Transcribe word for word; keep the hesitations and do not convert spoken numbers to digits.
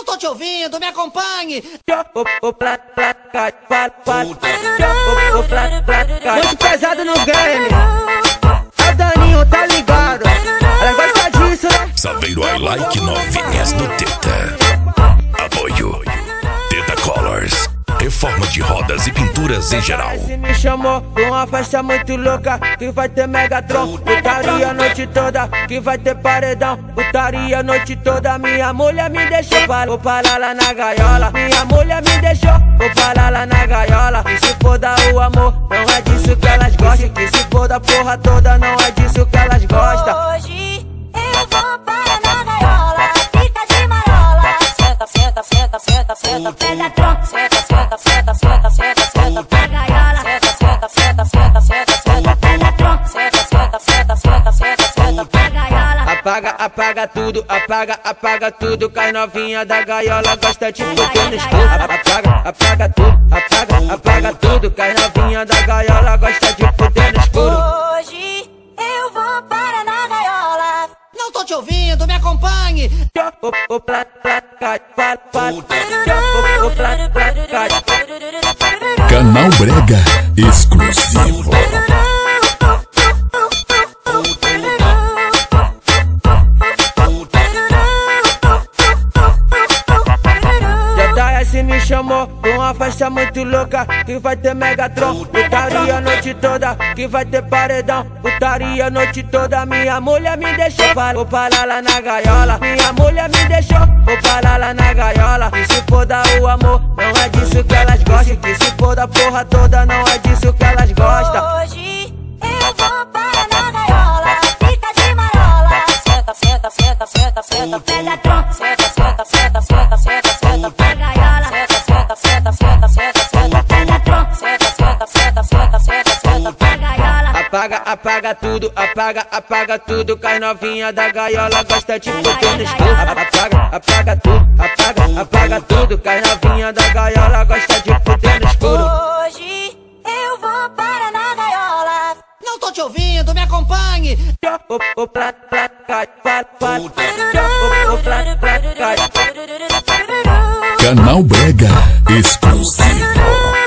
tô te ouvindo, me acompanhe. Muito pesado no game. É o Daninho, tá ligado? Ela gosta disso, né? Saveiro I Like novinhas do Teta. Apoio Teta Colors. Reforma de rodas e pinturas em geral. Esse me chamou pra uma festa muito louca, que vai ter Megatron, putaria a noite toda, que vai ter paredão, putaria a noite toda. Minha mulher me deixou, vou parar lá na gaiola. Minha mulher me deixou, vou parar lá na gaiola. E se for dar o amor, não é disso que elas gostam. Que se for da porra toda, não é disso que elas gostam. Hoje eu vou parar na gaiola, fica de marola. Senta, senta, senta, senta, senta, Megatron. Senta, senta, senta, senta, senta, senta, na gaiola. Senta, senta, senta, senta, senta, senta, Megatron. Senta, senta, senta, senta, senta, senta, na gaiola. Apaga, apaga tudo, apaga, apaga tudo, que as novinha da gaiola gosta de fuder no escuro. Apaga, apaga tudo, apaga, apaga tudo, que as novinha da gaiola gosta de fuder no escuro. Hoje eu vou parar na gaiola. Não tô te ouvindo, me acompanhe. Canal Brega exclusivo. Se me chamou pra uma festa muito louca, que vai ter Megatron, putaria a noite toda, que vai ter paredão, putaria a noite toda. Minha mulher me deixou, vou parar lá na gaiola. Minha mulher me deixou, vou parar lá na gaiola. E se for dar o amor, não é disso que elas gostam. Que se for da porra toda, não é disso que elas gostam. Hoje eu vou parar na gaiola, fica de marola. Senta, senta, senta, senta, senta, Megatron. Senta, senta, senta, senta, senta, senta, na gaiola. Senta, senta, senta, senta, senta, senta, Megatron. Senta, senta, senta, senta, senta, senta, na gaiola. Apaga, apaga tudo, apaga, apaga tudo, que as novinha da gaiola gosta de fuder no escuro. Apaga, apaga tudo, apaga, apaga tudo, que as novinha da gaiola gosta de fuder no escuro. Hoje eu vou parar na gaiola. Não tô te ouvindo, me acompanhe. Canal Brega exclusivo.